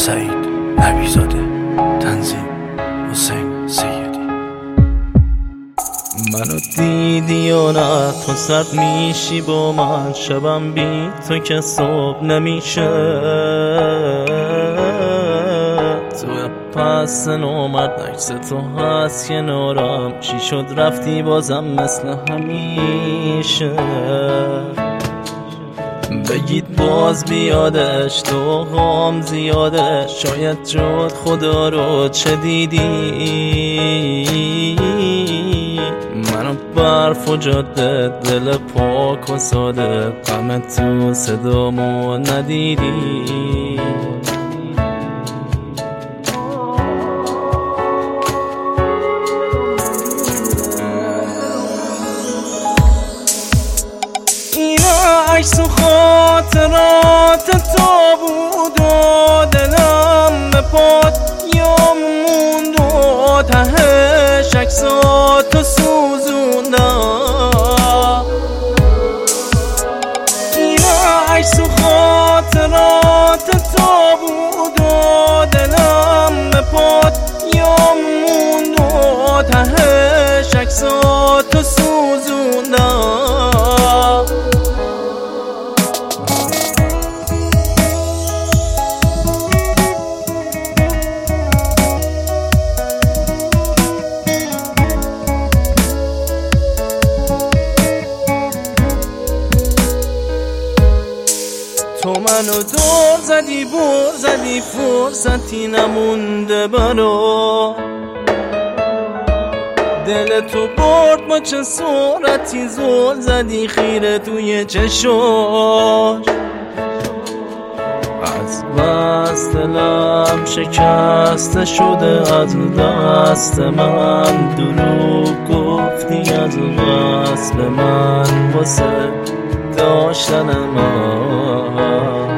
سعید نبیزاده، تنظیم حسین سیدی. منو دیدی یا نه؟ تو سرد میشی با من، شبم بی تو که صبح نمیشه. تو پس نومد عکس تو هست کنارم، چی شد رفتی بازم مثل همیشه؟ بگید باز بیادش، تو غام زیاده، شاید جد خدا رو چه دیدی؟ منو برف و جاده، دل پاک و ساده، غم تو صدامو ندیدی. عکس و خاطرات تو بود و دلم به پات یا موند و تهش عکساتو سوزوندم. اینا عکس و خاطرات تو بود و دلم به پات یا موند و تهش عکساتو سوزوندم. تو منو دور زدی، بر زدی، فرصتی نمونده برا. دل تو برد با چه صورتی، زل زدی خیره توی چشاش. از بس دلم شکسته شده از دست من، دروغ گفتی از بس به من واسه داشتن من.